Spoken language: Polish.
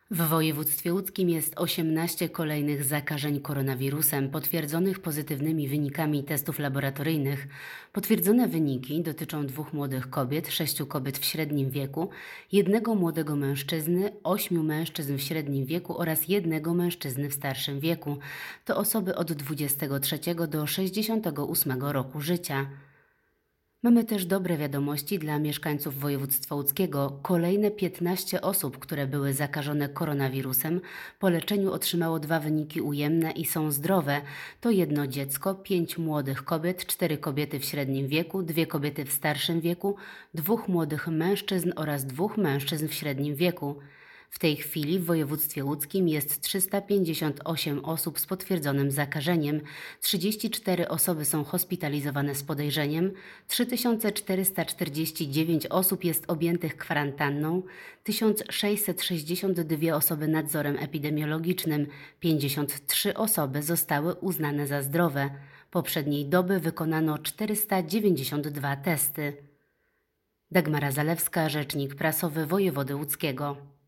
W województwie łódzkim jest 18 kolejnych zakażeń koronawirusem potwierdzonych pozytywnymi wynikami testów laboratoryjnych. Potwierdzone wyniki dotyczą 2 młodych kobiet, 6 kobiet w średnim wieku, 1 młodego mężczyzny, 8 mężczyzn w średnim wieku oraz 1 mężczyzny w starszym wieku. To osoby od 23 do 68 roku życia. Mamy też dobre wiadomości dla mieszkańców województwa łódzkiego. Kolejne 15 osób, które były zakażone koronawirusem, po leczeniu otrzymało 2 wyniki ujemne i są zdrowe. To 1 dziecko, 5 młodych kobiet, 4 kobiety w średnim wieku, 2 kobiety w starszym wieku, 2 młodych mężczyzn oraz 2 mężczyzn w średnim wieku. W tej chwili w województwie łódzkim jest 358 osób z potwierdzonym zakażeniem, 34 osoby są hospitalizowane z podejrzeniem, 3449 osób jest objętych kwarantanną, 1662 osoby nadzorem epidemiologicznym, 53 osoby zostały uznane za zdrowe. Poprzedniej doby wykonano 492 testy. Dagmara Zalewska, rzecznik prasowy wojewody łódzkiego.